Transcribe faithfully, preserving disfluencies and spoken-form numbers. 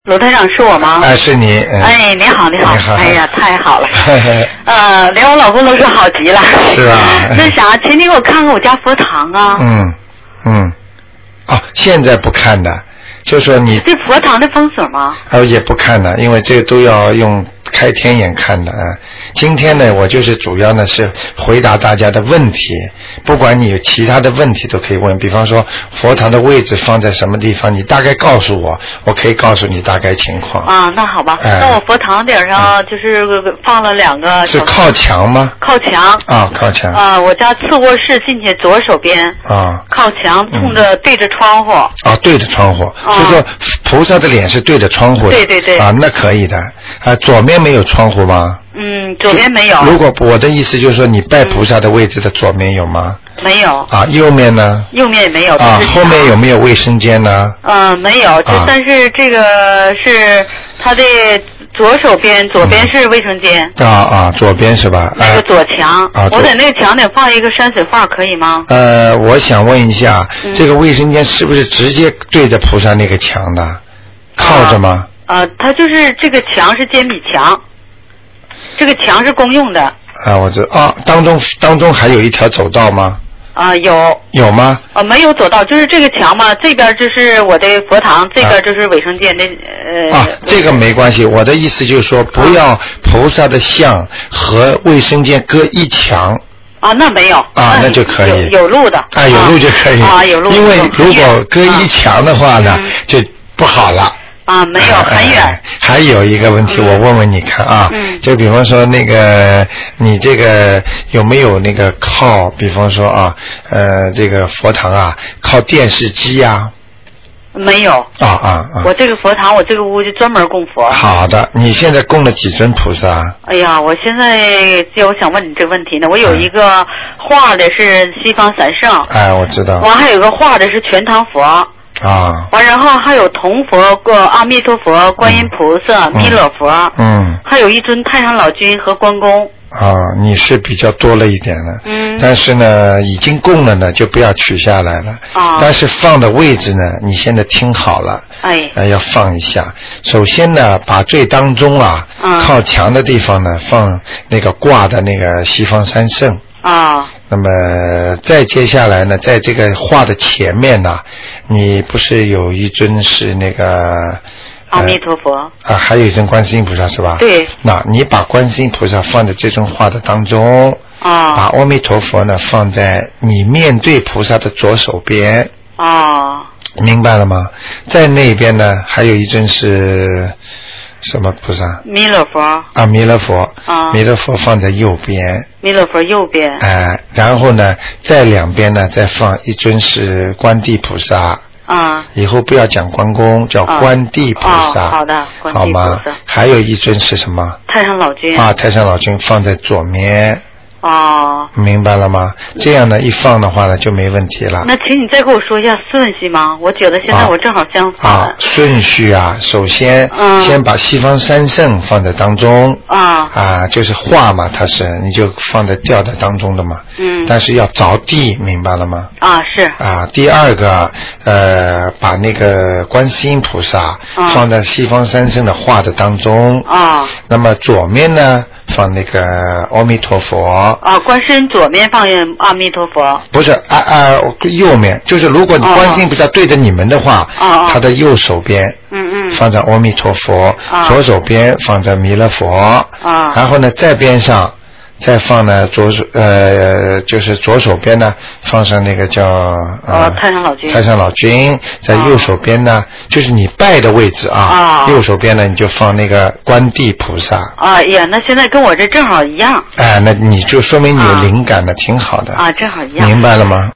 罗台长是我吗？ 哎，是你。嗯、 哎，你好，你好。 你好。 哎呀，太好了。呃，连我老公都说好极了。 是啊。 那啥，请你给我看看我家佛堂啊。 嗯嗯。哦，现在不看的，就说你。 这佛堂的风水吗？ 呃，也不看的，因为这个都要用开天眼看的啊。今天呢，我就是主要呢是回答大家的问题，不管你有其他的问题都可以问，比方说佛堂的位置放在什么地方，你大概告诉我，我可以告诉你大概情况。 啊，那好吧。哎、那我佛堂顶上就是放了两个。 是靠墙吗？ 靠墙。 啊，靠墙。 啊，我家次卧室进去左手边。啊。靠墙，冲着、嗯、对着窗户。啊， 对着窗户。啊、就说菩萨的脸是对着窗户的。 对对对。 啊，那可以的。啊，左面没有窗户吗？ 嗯，左边没有。 如果我的意思就是说，你拜菩萨的位置的左面有吗？ 没有。 啊，右面呢？ 右面也没有。 啊，后面有没有卫生间呢？ 嗯，没有。啊、但是这个是它的左手边，左边是卫生间。 嗯、啊啊，左边是吧？ 那个左墙。 啊。 我在那个墙顶放一个山水画，可以吗？ 呃，我想问一下，嗯、这个卫生间是不是直接对着菩萨那个墙的？靠着吗？ 啊，呃、它就是这个墙是坚壁墙。这个墙是公用的啊，我知道啊，当中当中还有一条走道吗？ 啊，有有吗？ 啊，没有走道，就是这个墙嘛，这边就是我的佛堂，这边就是卫生间的、 啊、呃。啊，这个没关系，我的意思就是说，不要菩萨的像和卫生间隔一墙。 啊，那没有啊，那就可以有, 有路的啊，有路就可以啊，有路。 因为如果隔一墙的话呢， 嗯、 就不好了。 啊，没有，很远、 哎。还有一个问题，我问问你看啊， 嗯、 就比方说那个你这个有没有那个靠，比方说啊，呃，这个佛堂啊，靠电视机呀、 啊？没有。 啊啊啊！ 我这个佛堂，我这个屋就专门供佛。 好的，你现在供了几尊菩萨？ 哎呀，我现在就我想问你这个问题呢，我有一个画的是西方三圣。 哎，我知道。 我还有个画的是全堂佛。 啊， 完然后还有铜佛、过阿弥陀佛、观音菩萨、嗯、弥勒佛， 嗯， 还有一尊太上老君和关公。 啊，你是比较多了一点的， 嗯， 但是呢，已经供了呢，就不要取下来了。 啊， 但是放的位置呢，你现在听好了， 哎， 呃，要放一下。首先呢，把最当中啊， 嗯、 靠墙的地方呢，放那个挂的那个西方三圣。 啊。 那么再接下来呢，在这个画的前面呢，你不是有一尊是那个阿弥陀佛、 呃、啊，还有一尊观世音菩萨是吧？ 对。 那你把观世音菩萨放在这尊画的当中， 啊， 把阿弥陀佛呢放在你面对菩萨的左手边。 啊， 明白了吗？在那边呢，还有一尊是什么菩萨？ 弥勒佛。 啊，弥勒佛。 啊， 弥勒佛放在右边。 弥勒佛右边。 哎、呃，然后呢，在两边呢再放一尊是观地菩萨。 啊。 以后不要讲关公，叫观地菩萨。 哦、好的，观地菩萨。 好吗？还有一尊是什么？ 太上老君。 啊，太上老君放在左面。 哦， 明白了吗？这样呢，一放的话呢，就没问题了。 那请你再给我说一下顺序吗？我觉得现在我正好相反。 啊，顺序啊，首先、 嗯、 先把西方三圣放在当中。 啊。 啊，就是画嘛，它是你就放在吊在当中的嘛。 嗯。 但是要着地，明白了吗？ 啊，是。 啊，第二个，呃，把那个观世音菩萨放在西方三圣的画的当中。 啊。 那么左面呢？放那个阿弥陀佛啊，观世音左面放阿弥陀佛， 不是啊啊，右面就是如果你观世音菩萨对着你们的话， 啊， 他的右手边， 嗯嗯， 放在阿弥陀佛， 啊， 左手边放在弥勒佛， 啊， 然后呢在边上再放呢左手呃就是左手边呢放上那个叫呃太上老君， 太上老君，在右手边呢、啊、就是你拜的位置啊， 啊， 右手边呢你就放那个观地菩萨。 啊呀，那现在跟我这正好一样。 哎，那你就说明你有灵感的，啊、挺好的。 啊，正好一样。 明白了吗？